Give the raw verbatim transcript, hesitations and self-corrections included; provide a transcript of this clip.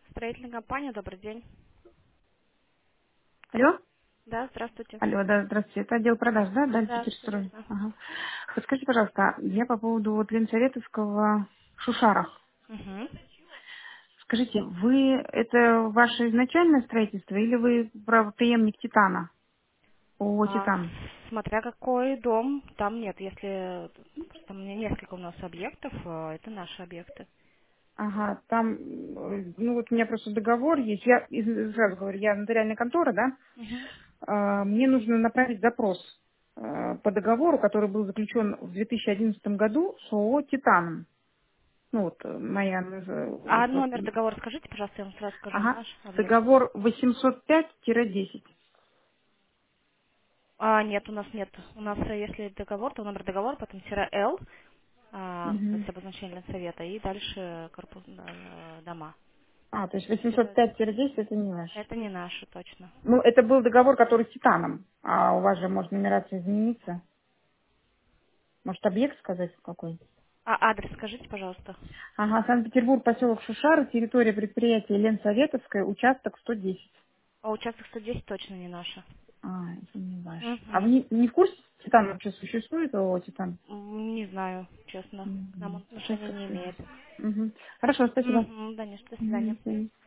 Строительная компания, добрый день. Алло? Да, здравствуйте. Алло, да, здравствуйте. Это отдел продаж, да? Даль Да, все Питерстрой. верно. Ага. Подскажите, пожалуйста, я по поводу вот Ленсоветовского в Шушарах. Угу. Скажите, вы, это ваше изначальное строительство или вы правопреемник Титана? О, А, Титан. смотря какой дом, там нет. Если просто у меня несколько у нас объектов, а, это наши объекты. Ага, там, э, ну вот у меня просто договор есть. Я из- сразу говорю, я нотариальная контора, да? Угу. А, Мне нужно направить запрос э, по договору, который был заключен в две тысячи одиннадцатом году с ООО «Титаном». Ну вот, э, моя, э, А вот, номер договора скажите, пожалуйста, я вам сразу скажу ага, наш объект. договор восемьсот пять десять. А, нет, у нас нет. У нас, э, если договор, то номер договора, потом тире Л, а, то Мгм. есть обозначение совета, и дальше корпус, э, дома. А, то есть Тире- восемьсот пять десять это не ваш. Это не наши точно. Ну, это был договор, который с Титаном. А у вас же может нумерация измениться. Может, объект сказать какой? А адрес скажите, пожалуйста. Ага, Санкт-Петербург, поселок Шушары, территория предприятия Ленсоветовская, участок сто десять. А участок сто десять точно не наша. А, это не ваш. А вы Угу. не, не в курсе, Титан вообще существует, о, Титан? М, Не знаю, честно. К нам Мгм. он Сейчас отношения как не свяжусь. имеет. Мгм. Хорошо, спасибо. Угу, да, нет, до Мгм, свидания. до свидания.